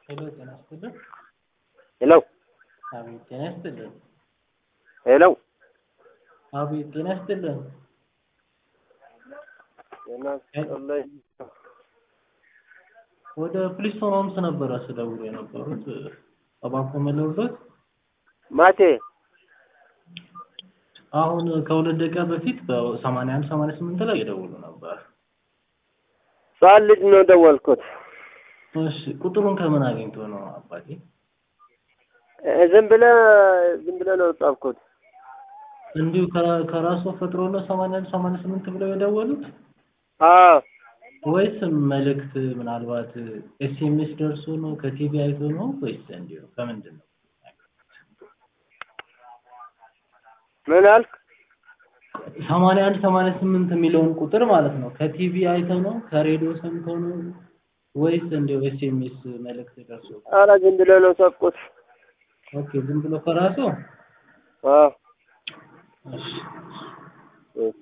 ሄሎ ጤና ይስጥልኝ። ሄሎ አቤት ጤና ይስጥልኝ። ሄሎ አቤት ጤና ይስጥልኝ። ጤና ይስጥልኝ። ወደ ፕሊስቶን ሆምስ ነበር አስደውሎ የነበሩት ባንኮ መለውበት ማቴ አሁን ከሁለት ደቂቃ በፊት በ81 88 ላይ የደውሉ ነበር። ልጅ ነው ደወልኩት። እሺ ቁጥሩን ከምን አግኝቶ ነው አባቴ? ዝም ብለህ ነው ጻፍኩት። እንዲሁ ከራሱ ፈጥሮ ነው 81 88 ብለው የደወሉት? አዎ ወይስ መልእክት ምናልባት ኤስኤምኤስ ደርሶ ነው ከቲቪ አይቶ ነው ወይስ እንዲሁ ከምንድን ነው? ምን አልክ? 81 88 የሚለውን ቁጥር ማለት ነው ከቲቪ አይቶ ነው ከሬዲዮ ሰምቶ ነው ወይስ እንዲሁ ኤስኤምኤስ መልእክት ደርሶ? ኧረ ዝም ብለህ ነው ጻፍኩት። ኦኬ ዝም ብሎ ከራሱ? አዎ እሺ